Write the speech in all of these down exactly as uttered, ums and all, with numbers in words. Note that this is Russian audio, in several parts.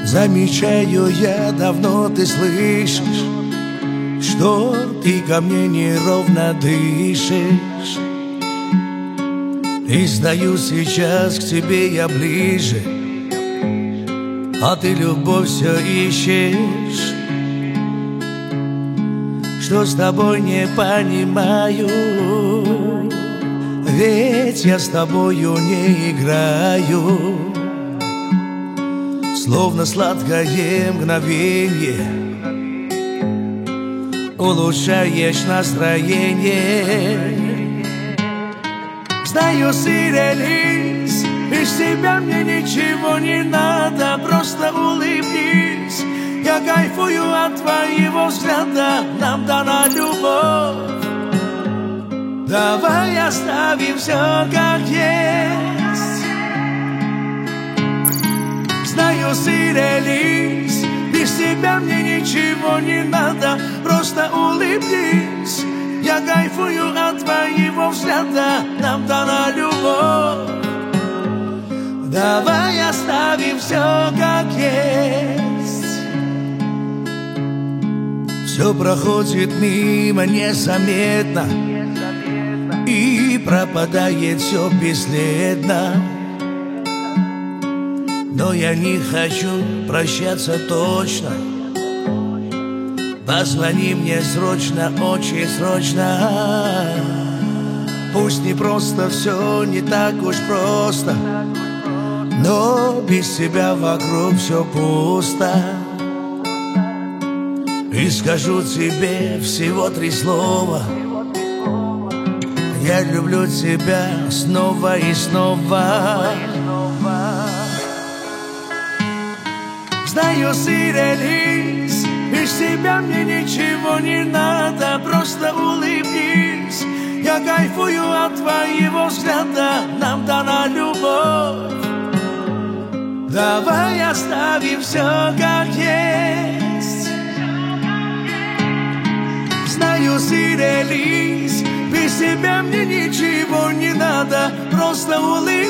Замечаю я, давно ты слышишь, что ты ко мне неровно дышишь. И стою сейчас к тебе я ближе, а ты любовь все ищешь. Что с тобой не понимаю, ведь я с тобою не играю. Словно сладкое мгновенье улучшаешь настроение. Знаю, сирелись, без тебя мне ничего не надо. Просто улыбнись, я кайфую от твоего взгляда. Нам дана любовь, давай оставим все как есть. Знаю, сирелись, без тебя мне ничего не надо. Просто улыбнись, я кайфую от твоего взгляда. Нам дана любовь, давай оставим все как есть. Все проходит мимо незаметно и пропадает все бесследно. Но я не хочу прощаться точно. Позвони мне срочно, очень срочно. Пусть не просто, все не так уж просто, но без тебя вокруг все пусто. И скажу тебе всего три слова: я люблю тебя снова и снова. Знаю, сирелись, без тебя мне ничего не надо. Просто улыбнись, я кайфую от твоего взгляда. Нам дана любовь, давай оставим все как есть. Знаю, сирелись, без тебя мне ничего не надо. Просто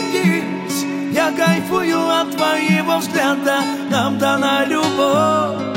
улыбнись, я кайфую от твоего взгляда. Нам дана любовь,